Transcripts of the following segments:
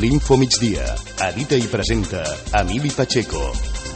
L'Info Migdia. Edita i presenta Emili Pacheco.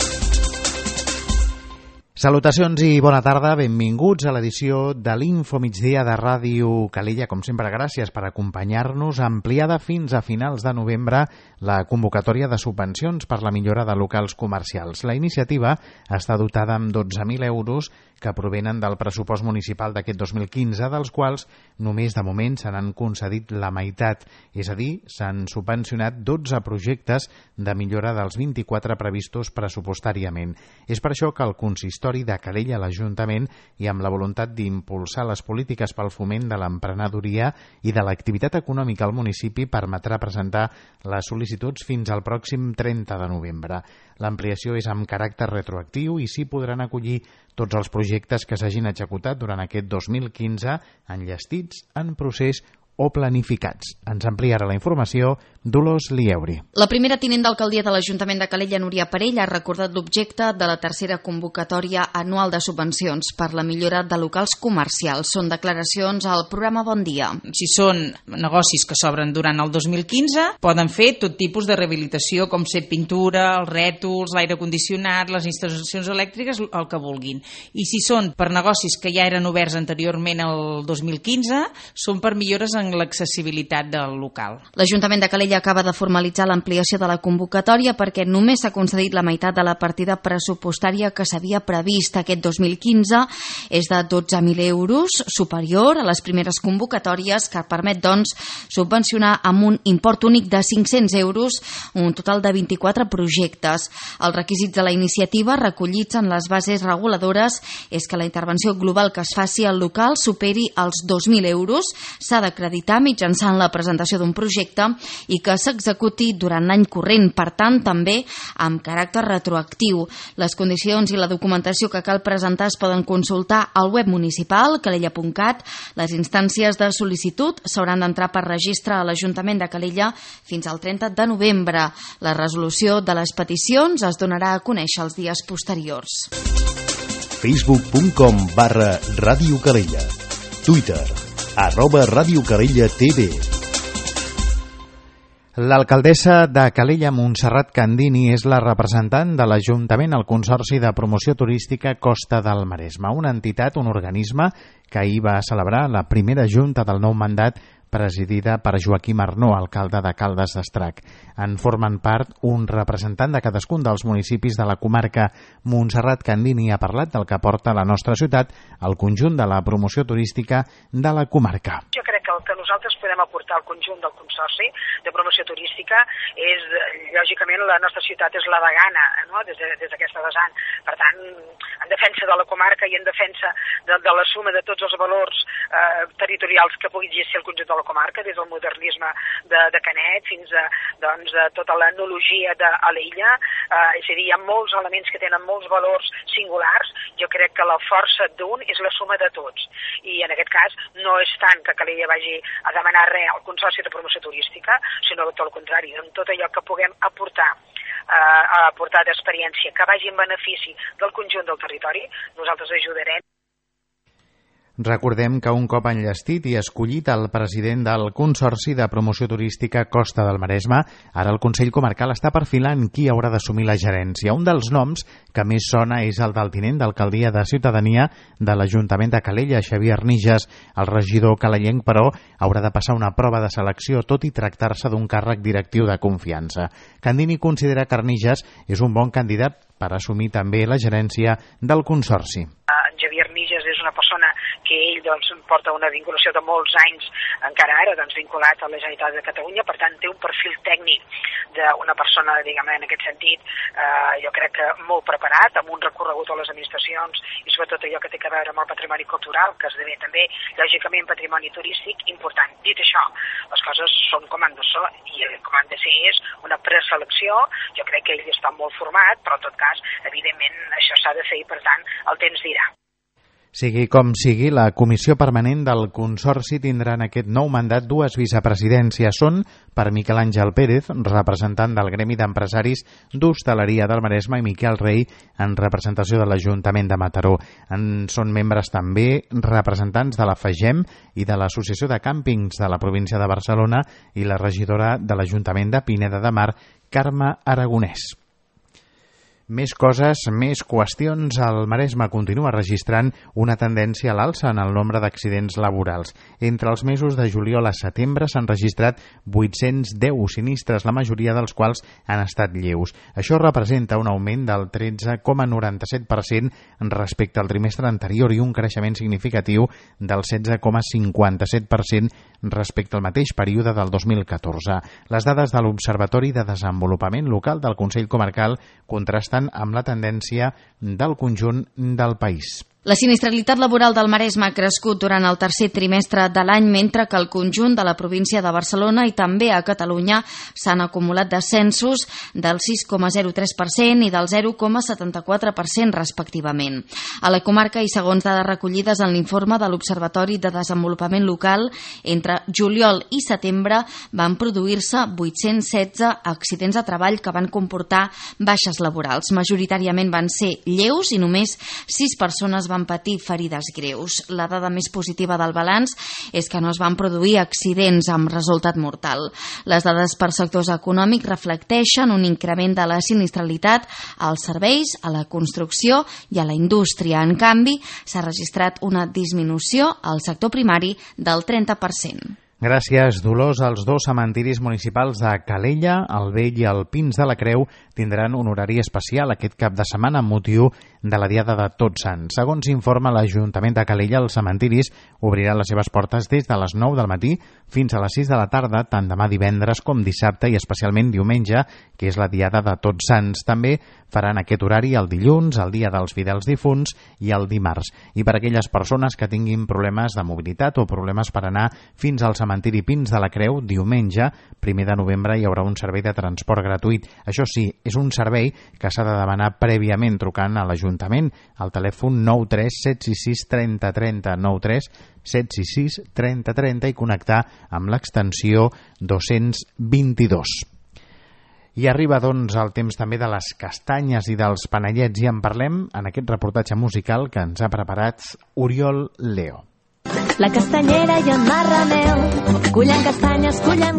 Salutacions i bona tarda, benvinguts a l'edició de l'Info Migdia de Ràdio Calella. Com sempre, gràcies per acompanyar-nos. Ampliada fins a finals de novembre la convocatòria de subvencions per la millora de locals comercials. La iniciativa està dotada amb 12.000 euros que provenen del pressupost municipal d'aquest 2015, dels quals només de moment se n'han concedit la meitat, és a dir, s'han subvencionat 12 projectes de millora dels 24 previstos pressupostàriament. És per això que el consistori de Calella, l'Ajuntament, i amb la voluntat d'impulsar les polítiques pel foment de l'emprenedoria i de l'activitat econòmica al municipi, permetrà presentar les sol·licituds fins al pròxim 30 de novembre. L'ampliació és amb caràcter retroactiu i s'hi podran acollir tots els projectes que s'hagin executat durant aquest 2015 enllestits en procés o planificats. Ens ampliarà la informació Dolors Lieuri. La primera tinent d'alcaldia de l'Ajuntament de Calella, Núria Parell, ha recordat l'objecte de la tercera convocatòria anual de subvencions per la millora de locals comercials. Són declaracions al programa Bon Dia. Si són negocis que s'obren durant el 2015, poden fer tot tipus de rehabilitació, com ser pintura, els rètols, l'aire condicionat, les instal·lacions elèctriques, el que vulguin. I si són per negocis que ja eren oberts anteriorment al 2015, són per millores en l'accessibilitat del local. L'Ajuntament de Calella acaba de formalitzar l'ampliació de la convocatòria perquè només s'ha concedit la meitat de la partida pressupostària que s'havia previst aquest 2015. És de 12.000 euros, superior a les primeres convocatòries, que permet, doncs, subvencionar amb un import únic de 500 euros un total de 24 projectes. Els requisits de la iniciativa, recollits en les bases reguladores, és que la intervenció global que es faci al local superi els 2.000 euros, s'ha d'acreditar mitjançant la presentació d'un projecte i que s'executi durant l'any corrent, per tant, també amb caràcter retroactiu. Les condicions i la documentació que cal presentar es poden consultar al web municipal, calella.cat. Les instàncies de sol·licitud s'hauran d'entrar per registre a l'Ajuntament de Calella fins al 30 de novembre. La resolució de les peticions es donarà a conèixer els dies posteriors. Facebook.com/Ràdio Calella. Twitter @Ràdio Calella TV. L'alcaldessa de Calella, Montserrat Candini, és la representant de l'Ajuntament al Consorci de Promoció Turística Costa del Maresme, una entitat, un organisme que ahir va celebrar la primera junta del nou mandat presidida per Joaquim Arnó, alcalde de Caldes d'Estrac. En formen part un representant de cadascun dels municipis de la comarca. Montserrat Candini ha parlat del que porta la nostra ciutat al conjunt de la promoció turística de la comarca. Jo crec que el que nosaltres podem aportar al conjunt del Consorci de Promoció Turística és, lògicament, la nostra ciutat és la degana, no? des d'aquesta vessant. Per tant, en defensa de la comarca i en defensa de la suma de tots els valors territorials que pugui existir el conjunt de la comarca, des del modernisme de Canet fins a tota l'enologia d'Alella, és a dir, hi ha molts elements que tenen molts valors singulars. Jo crec que la força d'un és la suma de tots, i en aquest cas no és tant que Calella vagi a demanar res al Consorci de Promoció Turística, sinó tot el contrari, en tot allò que puguem aportar d'experiència que vagi en benefici del conjunt del territori, nosaltres ajudarem. Recordem que un cop enllestit i escollit el president del Consorci de Promoció Turística Costa del Maresme, ara el Consell Comarcal està perfilant qui haurà d'assumir la gerència. Un dels noms que més sona és el del tinent d'alcaldia de Ciutadania de l'Ajuntament de Calella, Xavier Arnijas. El regidor calellenc, però, haurà de passar una prova de selecció, tot i tractar-se d'un càrrec directiu de confiança. Candini considera que Arnijas és un bon candidat per assumir també la gerència del Consorci. Xavier Arnijas és una persona que ell porta una vinculació de molts anys, encara ara vinculat a la Generalitat de Catalunya, per tant té un perfil tècnic d'una persona, diguem, en aquest sentit, jo crec que molt preparat, amb un recorregut a les administracions i sobretot allò que té a veure amb el patrimoni cultural, que esdevé també, lògicament, patrimoni turístic important. Dit això, les coses són com han de ser, i com han de ser és una preselecció. Jo crec que ell està molt format, però en tot cas, evidentment, això s'ha de fer i, per tant, el temps dirà. Sigui com sigui, la Comissió Permanent del Consorci tindrà en aquest nou mandat dues vicepresidències. Són per Miquel Àngel Pérez, representant del Gremi d'Empresaris d'Hostaleria del Maresme, i Miquel Rey, en representació de l'Ajuntament de Mataró. Són membres també representants de la FAGEM i de l'Associació de Càmpings de la província de Barcelona i la regidora de l'Ajuntament de Pineda de Mar, Carme Aragonès. Més coses, més qüestions. El Maresme continua registrant una tendència a l'alça en el nombre d'accidents laborals. Entre els mesos de juliol a setembre s'han registrat 810 sinistres, la majoria dels quals han estat lleus. Això representa un augment del 13,97% respecte al trimestre anterior i un creixement significatiu del 16,57% respecte al mateix període del 2014. Les dades de l'Observatori de Desenvolupament Local del Consell Comarcal contrasten amb la tendència del conjunt del país. La sinistralitat laboral del Maresme ha crescut durant el tercer trimestre de l'any, mentre que el conjunt de la província de Barcelona i també a Catalunya s'han acumulat descensos del 6,03% i del 0,74% respectivament. A la comarca, i segons dades recollides en l'informe de l'Observatori de Desenvolupament Local, entre juliol i setembre van produir-se 816 accidents de treball que van comportar baixes laborals. Majoritàriament van ser lleus i només 6 persones van patir ferides greus. La dada més positiva del balanç és que no es van produir accidents amb resultat mortal. Les dades per sectors econòmics reflecteixen un increment de la sinistralitat als serveis, a la construcció i a la indústria. En canvi, s'ha registrat una disminució al sector primari del 30%. Gràcies, Dolors. Els dos cementiris municipals de Calella, el Vell i el Pins de la Creu tindran un horari especial aquest cap de setmana amb motiu de la Diada de Tots Sants. Segons informa l'Ajuntament de Calella, els cementiris obriran les seves portes des de les 9 del matí fins a les 6 de la tarda, tant demà divendres com dissabte i especialment diumenge, que és la Diada de Tots Sants. També faran aquest horari el dilluns, el dia dels fidels difunts i el dimarts. I per aquelles persones que tinguin problemes de mobilitat o problemes per anar fins al cementiri Pins de la Creu, diumenge, 1 de novembre, hi haurà un servei de transport gratuït. Això sí, és un servei que s'ha de demanar prèviament trucant a l'Ajuntament al telèfon 93 766 30 30, 93 766 30 30 i connectar amb l'extensió 222. I arriba, doncs, el temps també de les castanyes i dels panellets, i en parlem en aquest reportatge musical que ens ha preparat Oriol Leo. La castanyera i en Marrameu cullen castanyes,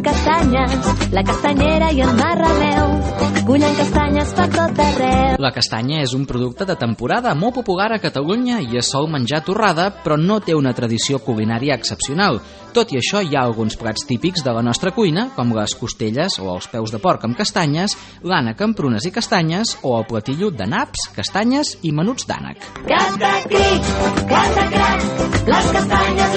la castanyera i en Marrameu cullen castanyes per tot arreu. La castanya és un producte de temporada molt popular a Catalunya i es sol menjar torrada, però no té una tradició culinària excepcional. Tot i això, hi ha alguns plats típics de la nostra cuina, com les costelles o els peus de porc amb castanyes, l'ànec amb prunes i castanyes o el platillo de naps, castanyes i menuts d'ànec. Cata-cric, cata-crac, les castanyes,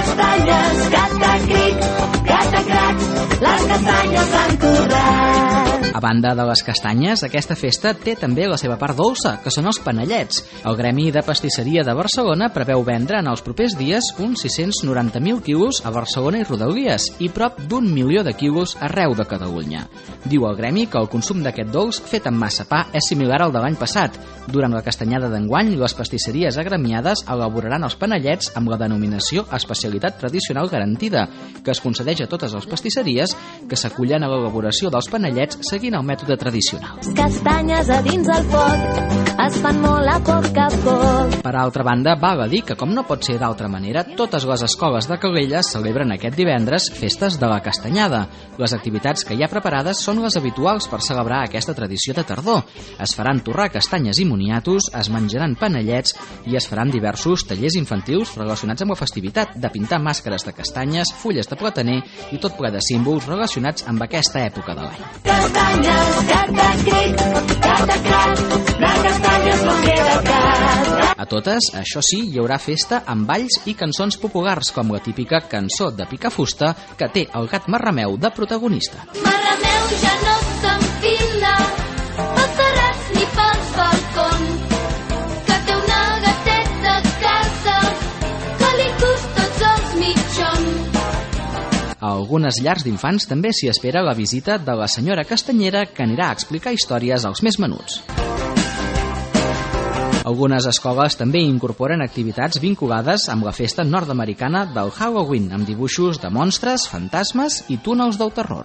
cata-cric, cata-crac, les castanyes han torrat. A banda de les castanyes, aquesta festa té també la seva part dolça, que són els panellets. El Gremi de Pastisseria de Barcelona preveu vendre en els propers dies uns 690.000 quilos a Barcelona i Rodalies i prop d'1 milió de quilos arreu de Catalunya. Diu el Gremi que el consum d'aquest dolç fet amb massa pa és similar al de l'any passat. Durant la castanyada d'enguany, les pastisseries agremiades elaboraran els panellets amb la denominació Especialitat Tradicional Garantida, que es concedeix a totes les pastisseries que s'acullen a l'elaboració dels panellets seguint el mètode tradicional. Les castanyes a dins el foc es fan molt a poc a poc. Per altra banda, val a dir que, com no pot ser d'altra manera, totes les escoles de Calella celebren aquest divendres festes de la castanyada. Les activitats que hi ha preparades són les habituals per celebrar aquesta tradició de tardor. Es faran torrar castanyes i moniatos, es menjaran panellets i es faran diversos tallers infantils relacionats amb la festivitat, de pintar màscares de castanyes, fulles de plataner i tot ple de símbols relacionats amb aquesta època de l'any. Castanyes, cata-cric, cata-crac, de castanyes no queda cap. A totes, això sí, hi haurà festa amb balls i cançons populars, com la típica cançó de Picafusta que té el gat Marrameu de protagonista. Marrameu ja no s'enfila pels terrats ni pels balcons, que té una gateta a casa que li cus tots els mitjons. A algunes llars d'infants també s'hi espera la visita de la senyora castanyera, que anirà a explicar històries als més menuts. Algunes escoles també incorporen activitats vinculades amb la festa nord-americana del Halloween, amb dibuixos de monstres, fantasmes i túnels del terror.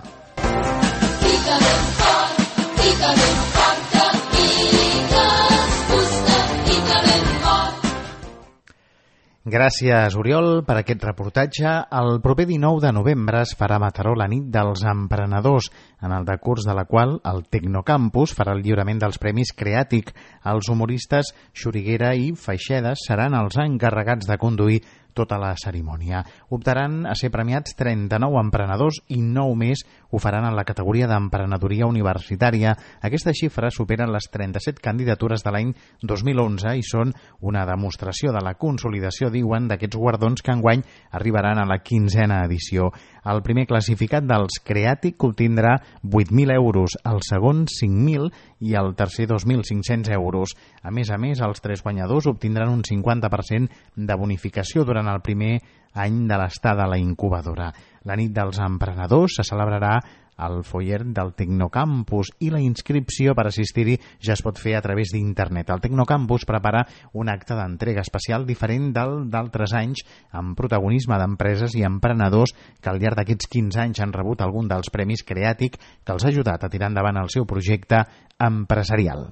Gràcies, Oriol, per aquest reportatge. El proper 19 de novembre es farà a Mataró la nit dels emprenedors, en el decurs de la qual el Tecnocampus farà el lliurament dels Premis Creàtic. Els humoristes Xuriguera i Feixedes seran els encarregats de conduir tota la cerimònia. Optaran a ser premiats 39 emprenedors i 9 més ho faran en la categoria d'emprenedoria universitària. Aquesta xifra supera les 37 candidatures de l'any 2011 i són una demostració de la consolidació, diuen, d'aquests guardons que enguany arribaran a la 15a edició. El primer classificat dels Creàtic obtindrà 8.000 euros, el segon 5.000 i el tercer 2.500 euros. A més, els 3 guanyadors obtindran un 50% de bonificació durant el primer any de l'estada a la incubadora. La nit dels emprenedors se celebrarà al foyer del Tecnocampus i la inscripció per assistir-hi ja es pot fer a través d'internet. El Tecnocampus prepara un acte d'entrega especial diferent d'altres anys amb protagonisme d'empreses i emprenedors que al llarg d'aquests 15 anys han rebut algun dels premis Creàtic que els ha ajudat a tirar endavant el seu projecte empresarial.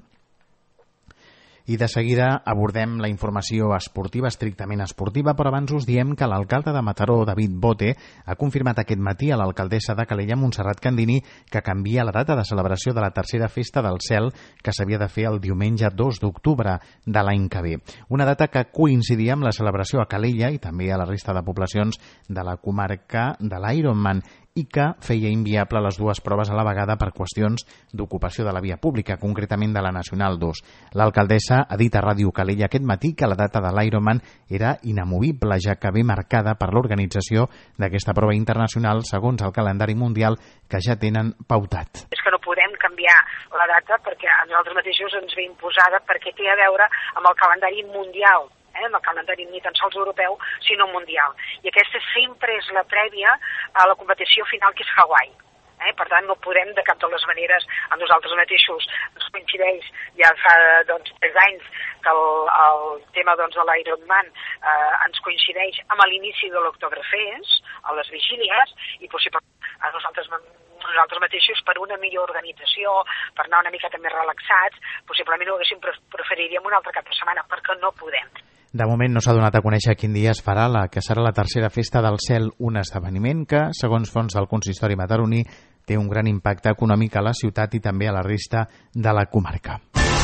I de seguida abordem la informació esportiva, estrictament esportiva, però abans us diem que l'alcalde de Mataró, David Bote, ha confirmat aquest matí a l'alcaldessa de Calella, Montserrat Candini, que canvia la data de celebració de la tercera festa del cel que s'havia de fer el diumenge 2 d'octubre de l'any que ve. Una data que coincidia amb la celebració a Calella i també a la resta de poblacions de la comarca de l'Ironman i que feia inviable les dues proves a la vegada per qüestions d'ocupació de la via pública, concretament de la Nacional 2. L'alcaldessa ha dit a Ràdio Calella aquest matí que la data de l'Ironman era inamovible, ja que ve marcada per l'organització d'aquesta prova internacional segons el calendari mundial que ja tenen pautat. És que no podem canviar la data perquè a nosaltres mateixos ens ve imposada perquè té a veure amb el calendari mundial, amb el calendari ni tan sols europeu, sinó mundial. I aquesta sempre és la prèvia a la competició final, que és Hawaii. Per tant, no podem de cap de les maneres a nosaltres mateixos. Ens coincideix ja fa 3 anys que el tema de l'Ironman ens coincideix amb l'inici de l'Octoberfest, a les vigílies, i possiblement a nosaltres mateixos, per una millor organització, per anar una miqueta més relaxats, possiblement ho preferiríem un altre cap de setmana, perquè no podem. De moment no s'ha donat a conèixer quin dia es farà la que serà la tercera festa del cel, un esdeveniment que, segons fons del consistori mataroní, té un gran impacte econòmic a la ciutat i també a la resta de la comarca.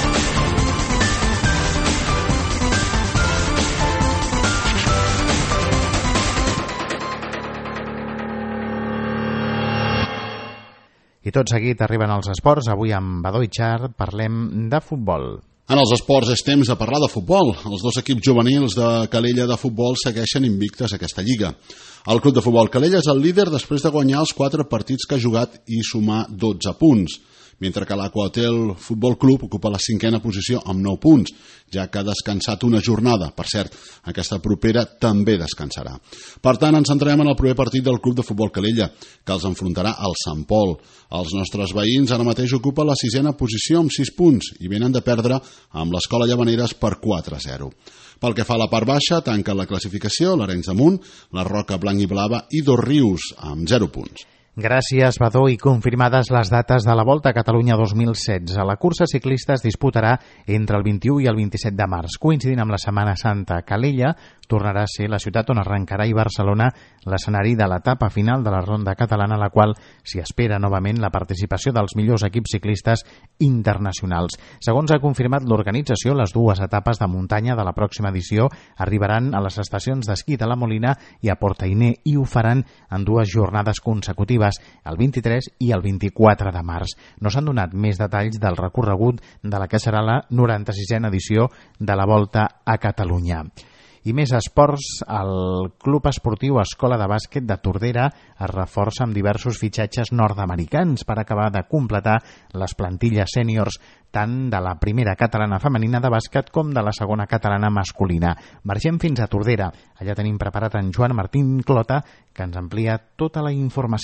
I tot seguit arriben els esports. Avui amb Badó i Char parlem de futbol. En els esports és temps de parlar de futbol. Els dos equips juvenils de Calella de futbol segueixen invictes a aquesta lliga. El Club de Futbol Calella és el líder després de guanyar els 4 partits que ha jugat i sumar 12 punts, mentre que l'Aquahotel Futbol Club ocupa la 5a posició amb 9 punts, ja que ha descansat una jornada. Per cert, aquesta propera també descansarà. Per tant, ens centrem en el primer partit del Club de Futbol Calella, que els enfrontarà al Sant Pol. Els nostres veïns ara mateix ocupen la 6a posició amb 6 punts i venen de perdre amb l'Escola Llavaneres per 4-0. Pel que fa a la part baixa, tanquen la classificació l'Arenys de Munt, la Roca Blanc i Blava i Dosrius amb 0 punts. Gràcies, Badó, i confirmades les dates de la Volta a Catalunya 2016. La cursa ciclista es disputarà entre el 21 i el 27 de març. Coincidint amb la Setmana Santa, Calella tornarà a ser la ciutat on arrencarà i Barcelona l'escenari de l'etapa final de la ronda catalana, a la qual s'hi espera novament la participació dels millors equips ciclistes internacionals. Segons ha confirmat l'organització, les dues etapes de muntanya de la pròxima edició arribaran a les estacions d'esquí de la Molina i a Portainer i ho faran en 2 jornades consecutives, el 23 i el 24 de març. No s'han donat més detalls del recorregut de la que serà la 96a edició de la Volta a Catalunya. I més esports, el Club Esportiu Escola de Bàsquet de Tordera es reforça amb diversos fitxatges nord-americans per acabar de completar les plantilles sèniors tant de la primera catalana femenina de bàsquet com de la segona catalana masculina. Marxem fins a Tordera. Allà tenim preparat en Joan Martín Clota, que ens amplia tota la informació.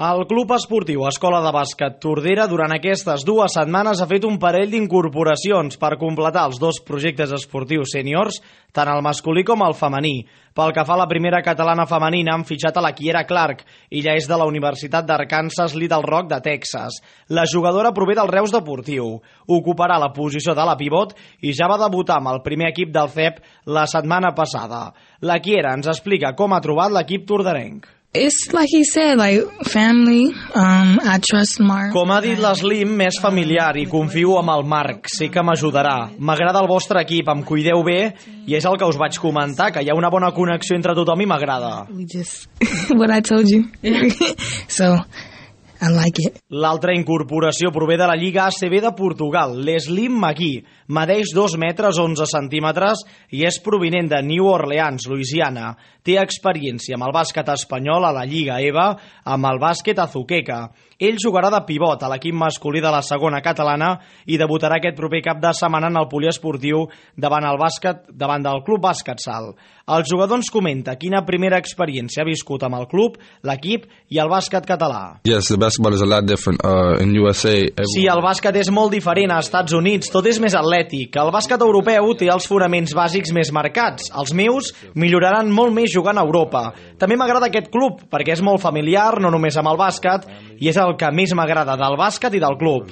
El Club Esportiu Escola de Bàsquet Tordera durant aquestes 2 setmanes ha fet un parell d'incorporacions per completar els 2 projectes esportius sèniors, tant el masculí com el femení. Pel que fa a la primera catalana femenina, han fitxat a la Kiera Clark. Ella és de la Universitat d'Arkansas Little Rock de Texas. La jugadora prové del Reus Deportiu. Ocuparà la posició de la pivot i ja va debutar amb el primer equip del CEP la setmana passada. La Kiera ens explica com ha trobat l'equip torderenc. It's like he said, like family. I trust Mark. Com ha dit l'Slim, més familiar i confio amb el Marc. Sé que m'ajudarà. M'agrada el vostre equip, em cuideu bé i és el que us vaig comentar, que hi ha una bona connexió entre tothom i m'agrada. What I told you. So, I like it. L'altra incorporació prové de la Lliga ACB de Portugal, l'Slim Magui. Medeix 2 metres 11 centímetres i és provinent de New Orleans, Louisiana. Té experiència amb el bàsquet espanyol a la Lliga EVA, amb el bàsquet Azuqueca. Ell jugarà de pivot a l'equip masculí de la segona catalana i debutarà aquest proper cap de setmana en el poliesportiu davant del Club Bàsquet Salt. El jugador ens comenta quina primera experiència ha viscut amb el club, l'equip i el bàsquet català. Yes, the basketball is a lot different in USA. Sí, el bàsquet és molt diferent als Estats Units, tot és més atlètic. El bàsquet europeu té els fonaments bàsics més marcats. Els meus milloraran molt més jugant a Europa. També m'agrada aquest club perquè és molt familiar, no només amb el bàsquet, i és el que més m'agrada del bàsquet i del club.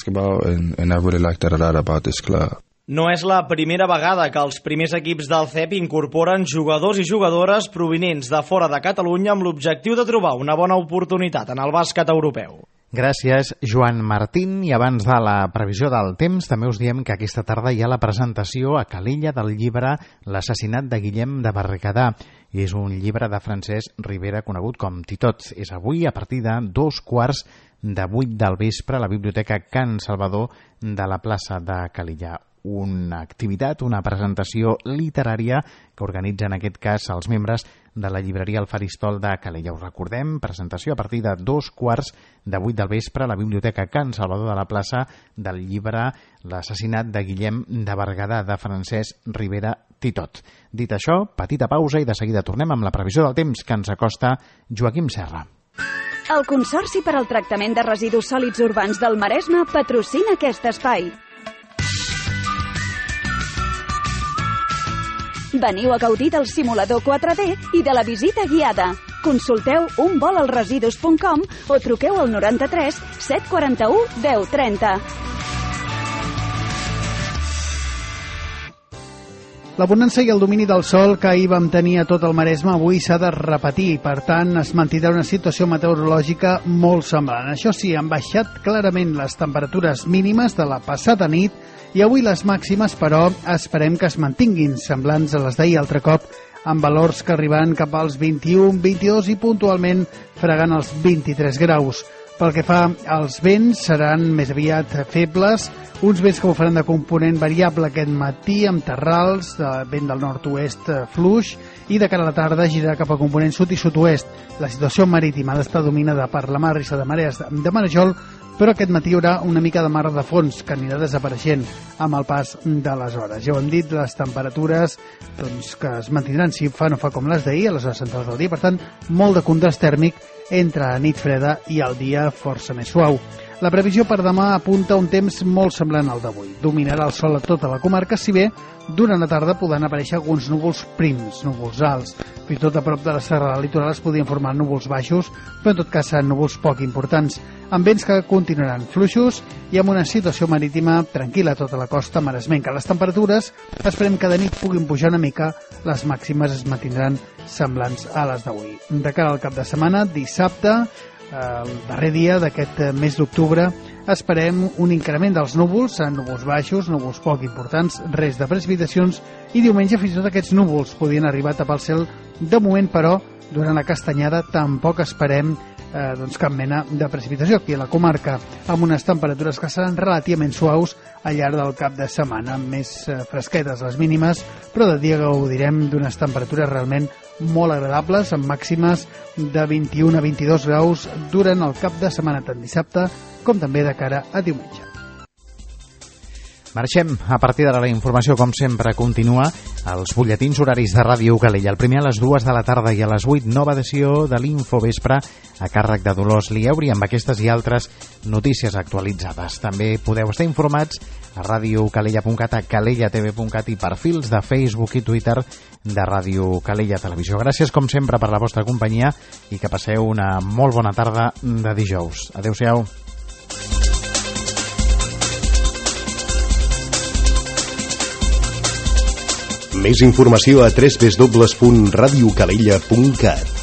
No és la primera vegada que els primers equips del CEP incorporen jugadors i jugadores provinents de fora de Catalunya amb l'objectiu de trobar una bona oportunitat en el bàsquet europeu. Gràcies, Joan Martín. I abans de la previsió del temps, també us diem que aquesta tarda hi ha la presentació a Calella del llibre L'assassinat de Guillem de Berguedà. I és un llibre de Francesc Ribera conegut com Titot. És avui a partir de 7:15 del vespre a la Biblioteca Can Salvador de la plaça de Calella. Una activitat, una presentació literària que organitzen en aquest cas els membres de la llibreria El Faristol de Calella. Us recordem, presentació a partir de 7:15 del vespre a la Biblioteca Can Salvador de la plaça del llibre L'assassinat de Guillem de Berguedà de Francesc Ribera Titot. Dit això, petita pausa i de seguida tornem amb la previsió del temps que ens acosta Joaquim Serra. El Consorci per al Tractament de Residus Sòlids Urbans del Maresme patrocina aquest espai. Veniu a gaudir del simulador 4D i de la visita guiada. Consulteu unvolalresidus.com o truqueu al 93 741 1030. La bonança i el domini del sol que ahir vam tenir a tot el Maresme avui s'ha de repetir i, per tant, es mantindrà una situació meteorològica molt semblant. Això sí, han baixat clarament les temperatures mínimes de la passada nit i avui les màximes, però, esperem que es mantinguin semblants a les d'ahir altre cop, amb valors que arribaran cap als 21, 22 i puntualment fregant els 23 graus. Pel que fa als vents, seran més aviat febles, uns vents que ho faran de component variable aquest matí, amb terrals, de vent del nord-oest fluix, i de cara a la tarda girarà cap a component sud i sud-oest. La situació marítima ha d'estar dominada per la marissa de marees de marejol, però aquest matí hi haurà una mica de mar de fons que anirà desapareixent amb el pas de les hores. Ja ho hem dit, les temperatures que es mantindran, si fa no fa com les d'ahir, a les hores centrals del dia, per tant, molt de contrast tèrmic entre la nit freda i el dia força més suau. La previsió per demà apunta un temps molt semblant al d'avui. Dominarà el sol a tota la comarca, si bé durant la tarda podran aparèixer alguns núvols prims, núvols alts. Fins i tot a prop de la serralada litoral es podien formar núvols baixos, però en tot cas seran núvols poc importants, amb vents que continuaran fluixos i amb una situació marítima tranquil·la a tota la costa maresmenca. Les temperatures esperem que de nit puguin pujar una mica, les màximes es mantindran semblants a les d'avui. De cara al cap de setmana, dissabte, el darrer dia d'aquest mes d'octubre, esperem un increment dels núvols, núvols baixos, núvols poc importants, res de precipitacions, i diumenge fins i tot aquests núvols podien arribar a tapar el cel. De moment, però, durant la castanyada tampoc esperem cap mena de precipitació aquí a la comarca, amb unes temperatures que seran relativament suaus al llarg del cap de setmana, més fresquetes les mínimes, però de dia gaudirem d'unes temperatures realment molt agradables, amb màximes de 21 a 22 graus durant el cap de setmana, tant dissabte com també de cara a diumenge. Marxem. A partir d'ara la informació, com sempre, continua els butlletins horaris de Ràdio Calella. El primer a les 2 de la tarda i a les 8, nova edició de l'Infovespre a càrrec de Dolors Lieuri amb aquestes i altres notícies actualitzades. També podeu estar informats a radiocalella.cat, a calellatv.cat i perfils de Facebook i Twitter de Ràdio Calella Televisió. Gràcies, com sempre, per la vostra companyia i que passeu una molt bona tarda de dijous. Adéu-siau. Més informació a www.radiocalella.cat.